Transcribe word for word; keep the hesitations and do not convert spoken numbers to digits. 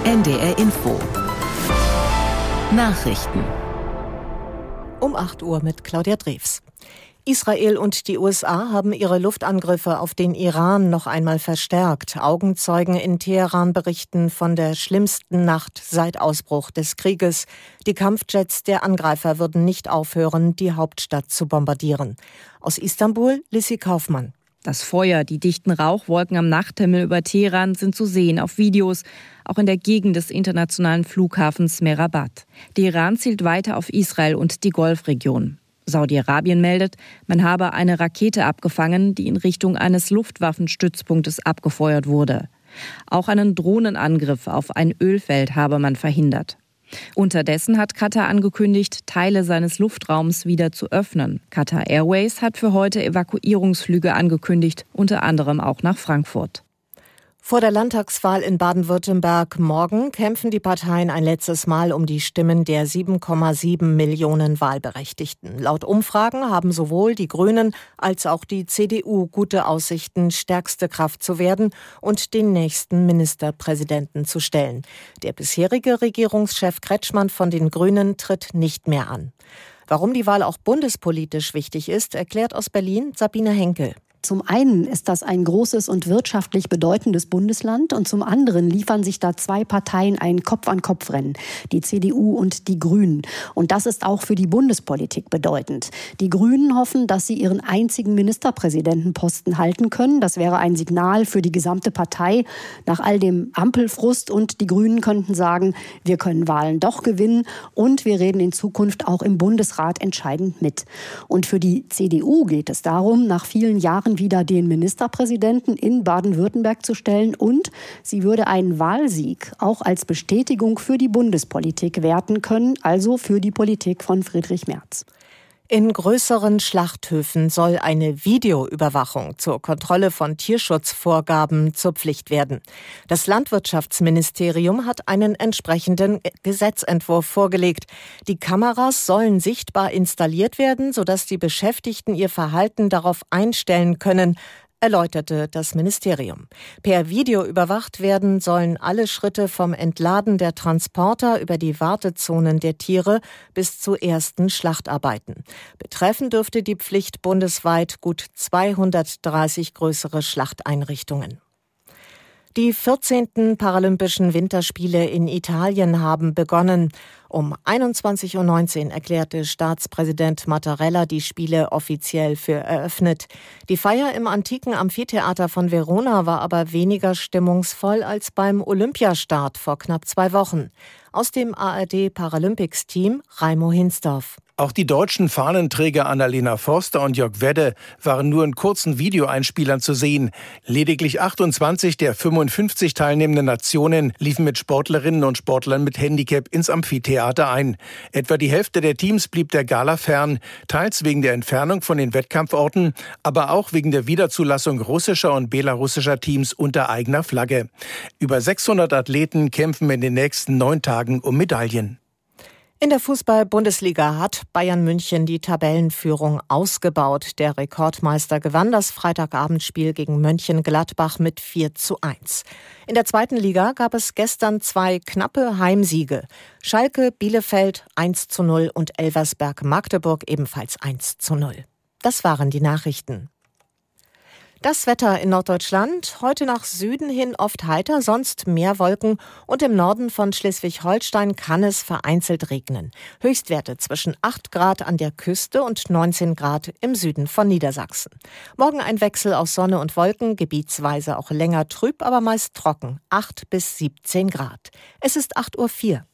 N D R Info. Nachrichten. Um acht Uhr mit Claudia Drews. Israel und die U S A haben ihre Luftangriffe auf den Iran noch einmal verstärkt. Augenzeugen in Teheran berichten von der schlimmsten Nacht seit Ausbruch des Krieges. Die Kampfjets der Angreifer würden nicht aufhören, die Hauptstadt zu bombardieren. Aus Istanbul, Lissi Kaufmann. Das Feuer, die dichten Rauchwolken am Nachthimmel über Teheran sind zu sehen auf Videos, auch in der Gegend des internationalen Flughafens Merabat. Der Iran zielt weiter auf Israel und die Golfregion. Saudi-Arabien meldet, man habe eine Rakete abgefangen, die in Richtung eines Luftwaffenstützpunktes abgefeuert wurde. Auch einen Drohnenangriff auf ein Ölfeld habe man verhindert. Unterdessen hat Katar angekündigt, Teile seines Luftraums wieder zu öffnen. Qatar Airways hat für heute Evakuierungsflüge angekündigt, unter anderem auch nach Frankfurt. Vor der Landtagswahl in Baden-Württemberg morgen kämpfen die Parteien ein letztes Mal um die Stimmen der sieben Komma sieben Millionen Wahlberechtigten. Laut Umfragen haben sowohl die Grünen als auch die C D U gute Aussichten, stärkste Kraft zu werden und den nächsten Ministerpräsidenten zu stellen. Der bisherige Regierungschef Kretschmann von den Grünen tritt nicht mehr an. Warum die Wahl auch bundespolitisch wichtig ist, erklärt aus Berlin Sabine Henkel. Zum einen ist das ein großes und wirtschaftlich bedeutendes Bundesland und zum anderen liefern sich da zwei Parteien ein Kopf-an-Kopf-Rennen, die C D U und die Grünen. Und das ist auch für die Bundespolitik bedeutend. Die Grünen hoffen, dass sie ihren einzigen Ministerpräsidentenposten halten können. Das wäre ein Signal für die gesamte Partei nach all dem Ampelfrust. Und die Grünen könnten sagen, wir können Wahlen doch gewinnen und wir reden in Zukunft auch im Bundesrat entscheidend mit. Und für die C D U geht es darum, nach vielen Jahren wieder den Ministerpräsidenten in Baden-Württemberg zu stellen und sie würde einen Wahlsieg auch als Bestätigung für die Bundespolitik werten können, also für die Politik von Friedrich Merz. In größeren Schlachthöfen soll eine Videoüberwachung zur Kontrolle von Tierschutzvorgaben zur Pflicht werden. Das Landwirtschaftsministerium hat einen entsprechenden Gesetzentwurf vorgelegt. Die Kameras sollen sichtbar installiert werden, sodass die Beschäftigten ihr Verhalten darauf einstellen können, erläuterte das Ministerium. Per Video überwacht werden sollen alle Schritte vom Entladen der Transporter über die Wartezonen der Tiere bis zu ersten Schlachtarbeiten. Betreffen dürfte die Pflicht bundesweit gut zweihundertdreißig größere Schlachteinrichtungen. Die vierzehnten Paralympischen Winterspiele in Italien haben begonnen. Um einundzwanzig Uhr neunzehn erklärte Staatspräsident Mattarella die Spiele offiziell für eröffnet. Die Feier im antiken Amphitheater von Verona war aber weniger stimmungsvoll als beim Olympiastart vor knapp zwei Wochen. Aus dem A R D Paralympics-Team Raimo Hinsdorf. Auch die deutschen Fahnenträger Annalena Forster und Jörg Wedde waren nur in kurzen Videoeinspielern zu sehen. Lediglich achtundzwanzig der fünfundfünfzig teilnehmenden Nationen liefen mit Sportlerinnen und Sportlern mit Handicap ins Amphitheater ein. Etwa die Hälfte der Teams blieb der Gala fern, teils wegen der Entfernung von den Wettkampforten, aber auch wegen der Wiederzulassung russischer und belarussischer Teams unter eigener Flagge. Über sechshundert Athleten kämpfen in den nächsten neun Tagen um Medaillen. In der Fußball-Bundesliga hat Bayern München die Tabellenführung ausgebaut. Der Rekordmeister gewann das Freitagabendspiel gegen Mönchengladbach mit vier zu eins. In der zweiten Liga gab es gestern zwei knappe Heimsiege. Schalke Bielefeld eins zu null und Elversberg Magdeburg ebenfalls eins zu null. Das waren die Nachrichten. Das Wetter in Norddeutschland, heute nach Süden hin oft heiter, sonst mehr Wolken und im Norden von Schleswig-Holstein kann es vereinzelt regnen. Höchstwerte zwischen acht Grad an der Küste und neunzehn Grad im Süden von Niedersachsen. Morgen ein Wechsel aus Sonne und Wolken, gebietsweise auch länger trüb, aber meist trocken, acht bis siebzehn Grad. Es ist acht Uhr vier.